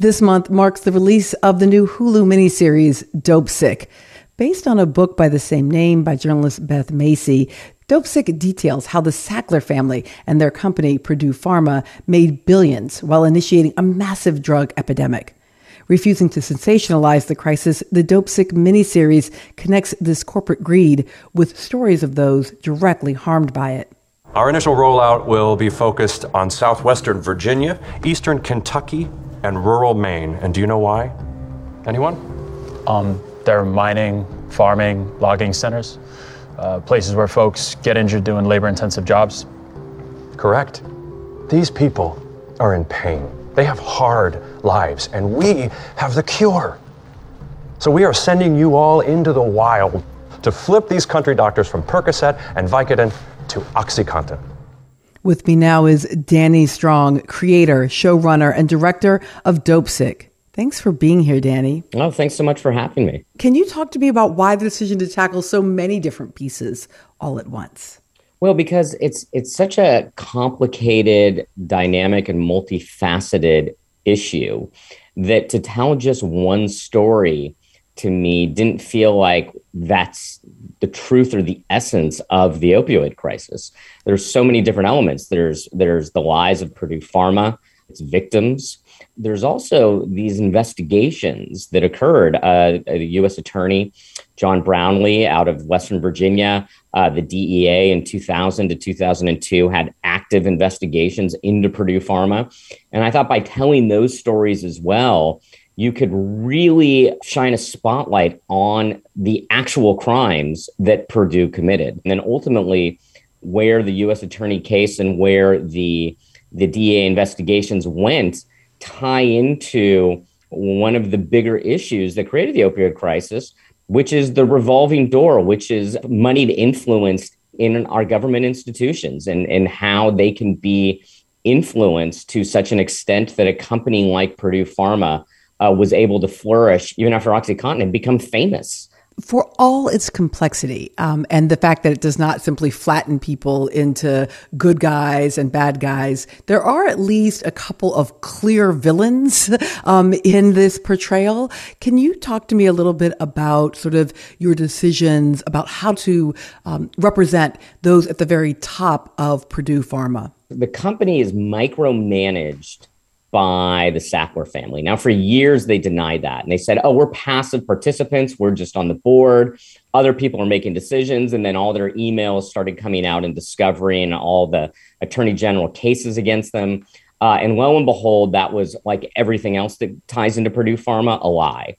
This month marks the release of the new Hulu miniseries, Dopesick. Based on a book by the same name by journalist Beth Macy, Dopesick details how the Sackler family and their company, Purdue Pharma, made billions while initiating a massive drug epidemic. Refusing to sensationalize the crisis, the Dopesick miniseries connects this corporate greed with stories of those directly harmed by it. Our initial rollout will be focused on southwestern Virginia, eastern Kentucky, and rural Maine. And do you know why? Anyone? They're mining, farming, logging centers, places where folks get injured doing labor-intensive jobs. Correct. These people are in pain. They have hard lives, and we have the cure. So we are sending you all into the wild to flip these country doctors from Percocet and Vicodin to OxyContin. With me now is Danny Strong, creator, showrunner, and director of Dopesick. Thanks for being here, Danny. Oh, thanks so much for having me. Can you talk to me about why the decision to tackle so many different pieces all at once? Well, because it's such a complicated, dynamic, and multifaceted issue that to tell just one story to me didn't feel like that's the truth or the essence of the opioid crisis. There's so many different elements. There's the lies of Purdue Pharma, its victims. There's also these investigations that occurred. A U.S. attorney, John Brownlee, out of Western Virginia, the DEA in 2000 to 2002 had active investigations into Purdue Pharma. And I thought by telling those stories as well, you could really shine a spotlight on the actual crimes that Purdue committed. And then ultimately, where the U.S. attorney case and where the DEA investigations went tie into one of the bigger issues that created the opioid crisis, which is the revolving door, which is moneyed influence in our government institutions and how they can be influenced to such an extent that a company like Purdue Pharma was able to flourish even after OxyContin and become famous. For all its complexity and the fact that it does not simply flatten people into good guys and bad guys, there are at least a couple of clear villains in this portrayal. Can you talk to me a little bit about sort of your decisions about how to represent those at the very top of Purdue Pharma? The company is micromanaged by the Sackler family. Now, for years, they denied that. And they said, oh, we're passive participants. We're just on the board. Other people are making decisions. And then all their emails started coming out in discovery and all the attorney general cases against them. And lo and behold, that was like everything else that ties into Purdue Pharma, a lie.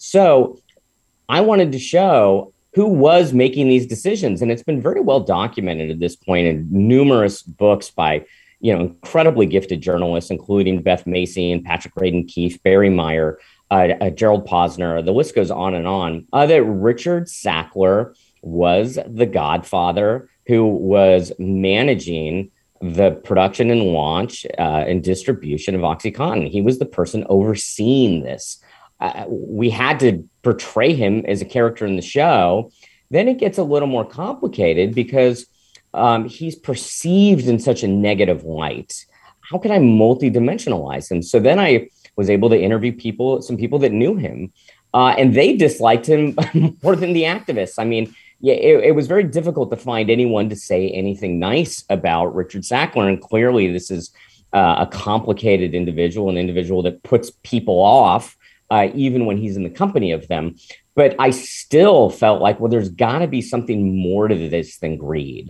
So I wanted to show who was making these decisions. And it's been very well documented at this point in numerous books by incredibly gifted journalists, including Beth Macy and Patrick Radden Keefe, Barry Meyer, Gerald Posner. The list goes on, that Richard Sackler was the godfather who was managing the production and launch and distribution of OxyContin. He was the person overseeing this. We had to portray him as a character in the show. Then it gets a little more complicated because he's perceived in such a negative light. How can I multidimensionalize him? So then I was able to interview some people that knew him, and they disliked him more than the activists. I mean, it was very difficult to find anyone to say anything nice about Richard Sackler. And clearly this is a complicated individual, an individual that puts people off, even when he's in the company of them. But I still felt like, well, there's got to be something more to this than greed.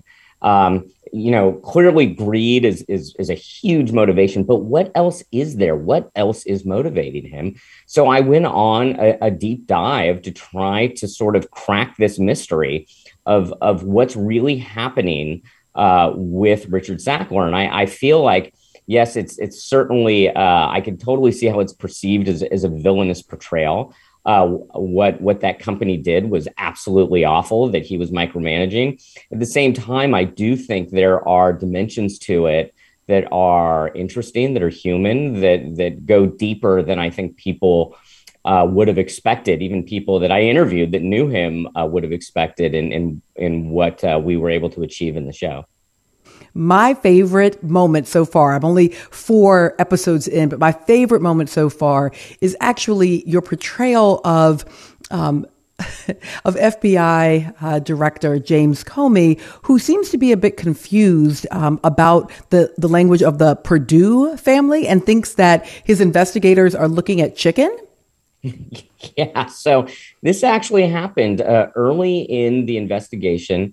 Clearly greed is a huge motivation, but what else is there? What else is motivating him? So I went on a deep dive to try to sort of crack this mystery of what's really happening with Richard Sackler. And I feel like, yes, it's certainly, I can totally see how it's perceived as a villainous portrayal. What that company did was absolutely awful, that he was micromanaging. At the same time, I do think there are dimensions to it that are interesting, that are human, that go deeper than I think people would have expected. Even people that I interviewed that knew him would have expected in what we were able to achieve in the show. my favorite moment so far, I'm only 4 episodes in, but my favorite moment so far is actually your portrayal of FBI Director James Comey, who seems to be a bit confused about the language of the Purdue family and thinks that his investigators are looking at chicken. Yeah, so this actually happened early in the investigation.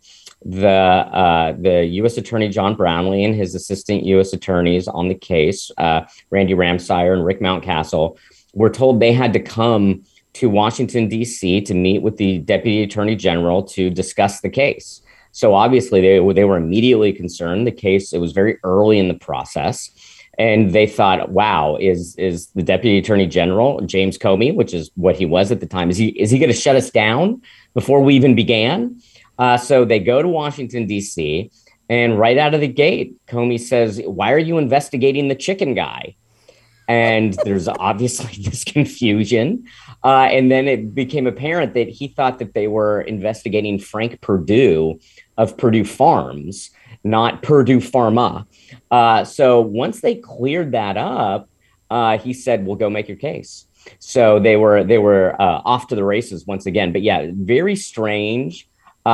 The U.S. Attorney John Brownlee and his assistant U.S. attorneys on the case, Randy Ramsire and Rick Mountcastle, were told they had to come to Washington, D.C. to meet with the Deputy Attorney General to discuss the case. So obviously they were immediately concerned. The case, it was very early in the process. And they thought, wow, is the Deputy Attorney General, James Comey, which is what he was at the time, is he going to shut us down before we even began? So they go to Washington, D.C., and right out of the gate, Comey says, why are you investigating the chicken guy? And there's obviously this confusion. And then it became apparent that he thought that they were investigating Frank Purdue of Purdue Farms, not Purdue Pharma. So once they cleared that up, he said, well, go make your case. So they were off to the races once again. But yeah, very strange.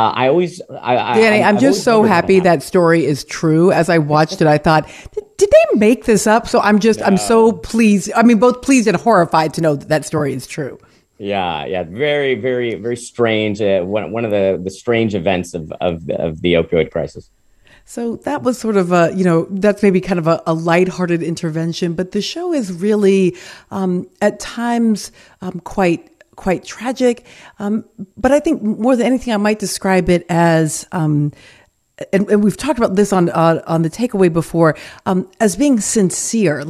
Danny, I'm just so happy that story is true. As I watched it, I thought, did they make this up? So I'm so pleased. I mean, both pleased and horrified to know that story is true. Yeah. Very, very, very strange. One of the strange events of the opioid crisis. So that was sort of that's maybe kind of a lighthearted intervention, but the show is really, at times, quite tragic. But I think more than anything, I might describe it as, and we've talked about this on the takeaway before, as being sincere,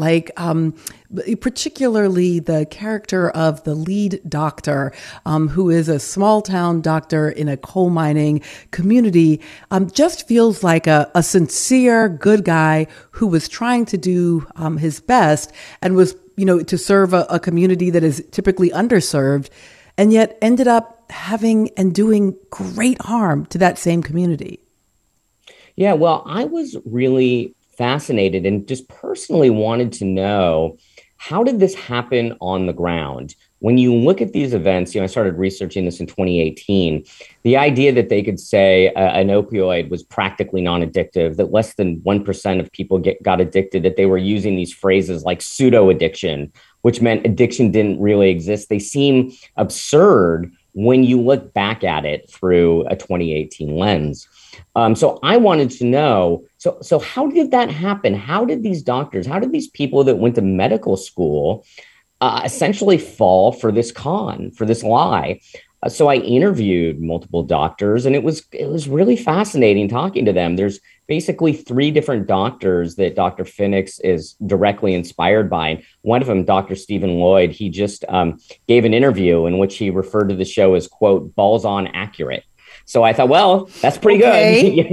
particularly the character of the lead doctor, who is a small town doctor in a coal mining community, just feels like a sincere, good guy who was trying to do his best and was, to serve a community that is typically underserved, and yet ended up having and doing great harm to that same community. Yeah, well, I was really fascinated and just personally wanted to know, how did this happen on the ground? When you look at these events, I started researching this in 2018, the idea that they could say an opioid was practically non-addictive, that less than 1% of people got addicted, that they were using these phrases like pseudo-addiction, which meant addiction didn't really exist. They seem absurd when you look back at it through a 2018 lens. So I wanted to know, so how did that happen? How did these doctors, how did these people that went to medical school essentially fall for this con, for this lie? So I interviewed multiple doctors, and it was really fascinating talking to them. There's basically 3 different doctors that Dr. Phoenix is directly inspired by. One of them, Dr. Stephen Lloyd, he just gave an interview in which he referred to the show as, quote, balls on accurate. So I thought, well, that's pretty good.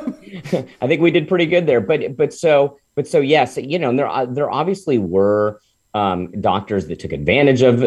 I think we did pretty good there. But so yes, there obviously were doctors that took advantage of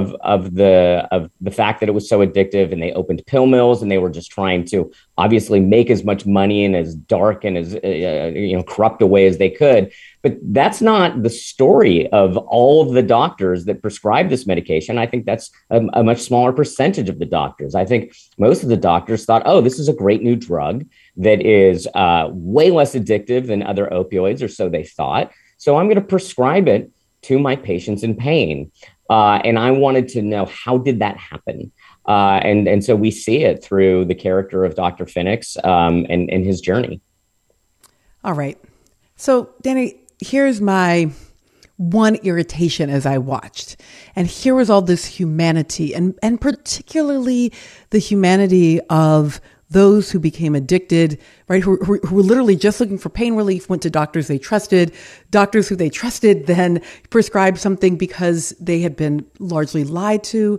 the fact that it was so addictive, and they opened pill mills, and they were just trying to obviously make as much money in as dark and as corrupt a way as they could. But that's not the story of all of the doctors that prescribe this medication. I think that's a much smaller percentage of the doctors. I think most of the doctors thought, oh, this is a great new drug that is way less addictive than other opioids, or so they thought. So I'm going to prescribe it to my patients in pain. And I wanted to know, how did that happen? And so we see it through the character of Dr. Phoenix and his journey. All right. So, Danny, here's my one irritation as I watched. And here was all this humanity, and particularly the humanity of those who became addicted, right? Who were literally just looking for pain relief, went to doctors they trusted, doctors who they trusted then prescribed something because they had been largely lied to.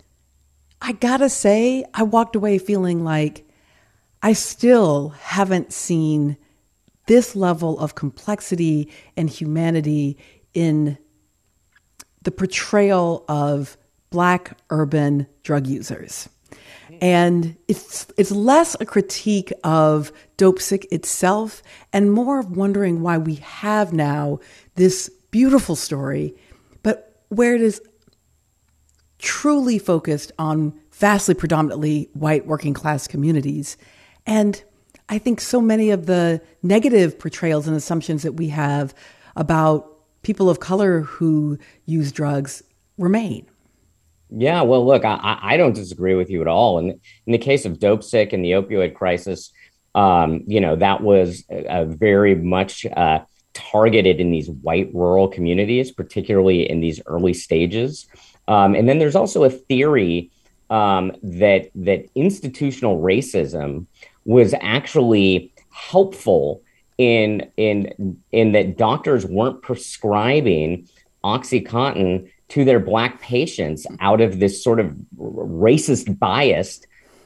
I gotta say, I walked away feeling like I still haven't seen this level of complexity and humanity in the portrayal of Black urban drug users. And it's less a critique of Dopesick itself and more of wondering why we have now this beautiful story, but where it is truly focused on vastly predominantly white working class communities. And I think so many of the negative portrayals and assumptions that we have about people of color who use drugs remain. Yeah, well, look, I don't disagree with you at all. And in the case of Dopesick and the opioid crisis, that was very much targeted in these white rural communities, particularly in these early stages. And then there's also a theory that institutional racism was actually helpful in that doctors weren't prescribing OxyContin to their Black patients out of this sort of racist bias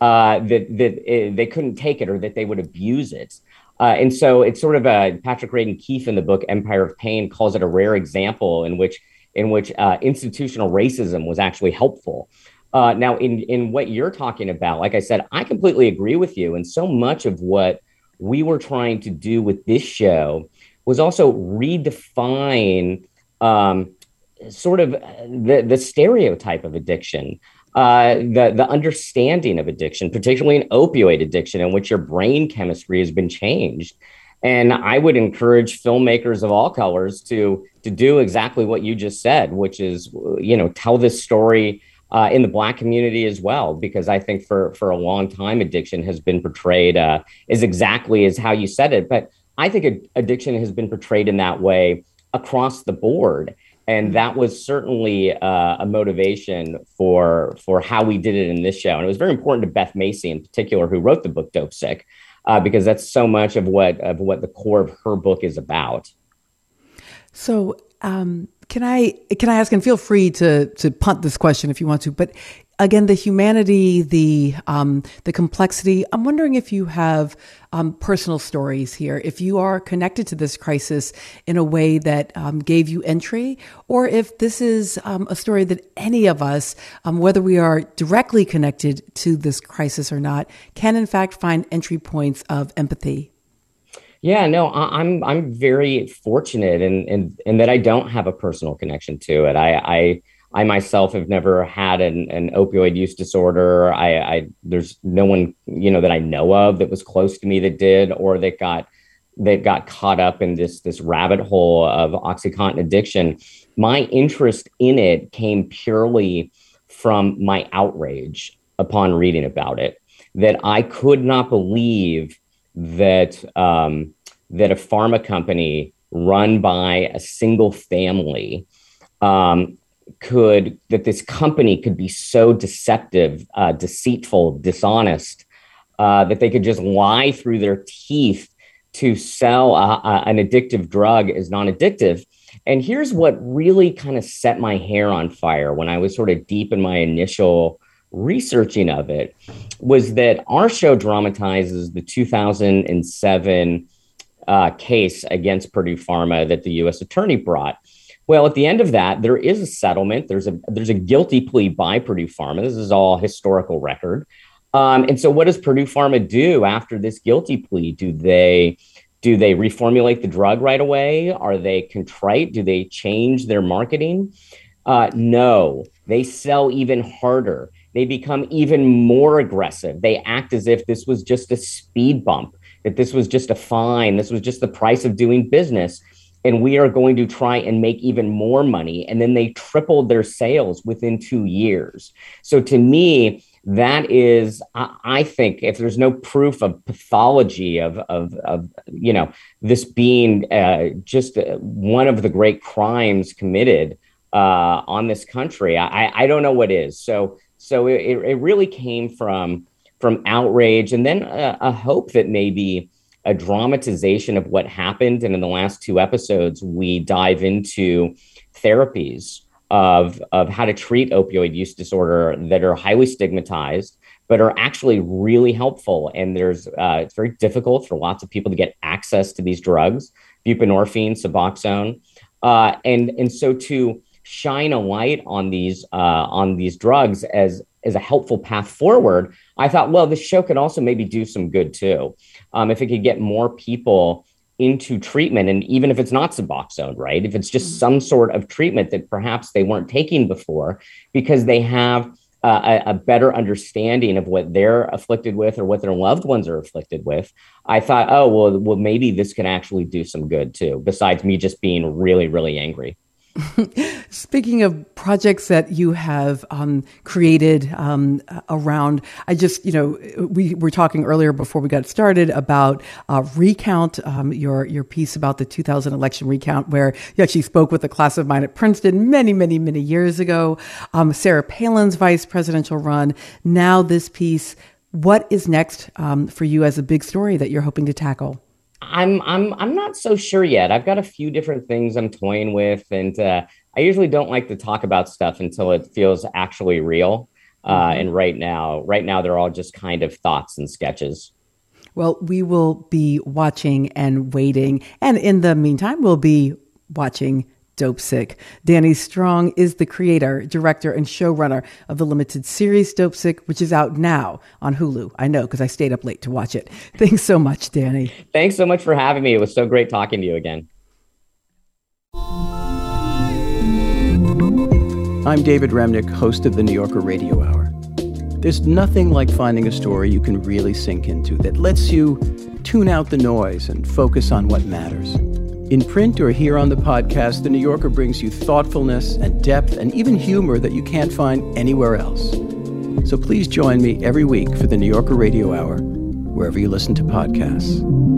that they couldn't take it or that they would abuse it. And so it's sort of Patrick Radden Keefe in the book Empire of Pain calls it a rare example in which institutional racism was actually helpful. Now, in what you're talking about, like I said, I completely agree with you. And so much of what we were trying to do with this show was also redefine sort of the stereotype of addiction, the understanding of addiction, particularly in opioid addiction, in which your brain chemistry has been changed. And I would encourage filmmakers of all colors to do exactly what you just said, which is, tell this story in the Black community as well, because I think for a long time, addiction has been portrayed as exactly as how you said it. But I think addiction has been portrayed in that way across the board. And that was certainly a motivation for how we did it in this show. And it was very important to Beth Macy in particular, who wrote the book Dopesick, because that's so much of what the core of her book is about. So can I ask, and feel free to punt this question if you want to, but again, the humanity, the complexity, I'm wondering if you have personal stories here, if you are connected to this crisis in a way that gave you entry, or if this is a story that any of us, whether we are directly connected to this crisis or not, can in fact find entry points of empathy. Yeah, no, I'm very fortunate in that I don't have a personal connection to it. I myself have never had an opioid use disorder. There's no one, that I know of that was close to me that did, or that got caught up in this rabbit hole of OxyContin addiction. My interest in it came purely from my outrage upon reading about it, that I could not believe that that a pharma company run by a single family that this company could be so deceptive, deceitful, dishonest, that they could just lie through their teeth to sell an addictive drug as non-addictive. And here's what really kind of set my hair on fire when I was sort of deep in my initial researching of it, was that our show dramatizes the 2007 case against Purdue Pharma that the U.S. attorney brought. Well, at the end of that, there is a settlement. There's a guilty plea by Purdue Pharma. This is all historical record. And so what does Purdue Pharma do after this guilty plea? Do they reformulate the drug right away? Are they contrite? Do they change their marketing? No, they sell even harder. They become even more aggressive. They act as if this was just a speed bump, that this was just a fine. This was just the price of doing business. And we are going to try and make even more money. And then they tripled their sales within 2 years. So to me, that is, I think, if there's no proof of pathology of this being just one of the great crimes committed on this country, I don't know what is. So it really came from outrage, and then a hope that maybe a dramatization of what happened. And in the last 2 episodes, we dive into therapies of how to treat opioid use disorder that are highly stigmatized, but are actually really helpful. And it's very difficult for lots of people to get access to these drugs, buprenorphine, Suboxone. And so to shine a light on these drugs as a helpful path forward, I thought, well, this show could also maybe do some good too. If it could get more people into treatment, and even if it's not Suboxone, right? If it's just some sort of treatment that perhaps they weren't taking before, because they have a better understanding of what they're afflicted with or what their loved ones are afflicted with, I thought, oh, well, maybe this can actually do some good too, besides me just being really, really angry. Speaking of projects that you have created around, we were talking earlier before we got started about Recount, your piece about the 2000 election recount, where you actually spoke with a class of mine at Princeton many, many, many years ago. Sarah Palin's vice presidential run. Now this piece. What is next for you as a big story that you're hoping to tackle? I'm not so sure yet. I've got a few different things I'm toying with, and I usually don't like to talk about stuff until it feels actually real. And right now they're all just kind of thoughts and sketches. Well, we will be watching and waiting, and in the meantime, we'll be watching Dopesick. Danny Strong is the creator, director, and showrunner of the limited series Dopesick, which is out now on Hulu. I know, because I stayed up late to watch it. Thanks so much, Danny. Thanks so much for having me. It was so great talking to you again. I'm David Remnick, host of the New Yorker Radio Hour. There's nothing like finding a story you can really sink into that lets you tune out the noise and focus on what matters. In print or here on the podcast, The New Yorker brings you thoughtfulness and depth and even humor that you can't find anywhere else. So please join me every week for The New Yorker Radio Hour, wherever you listen to podcasts.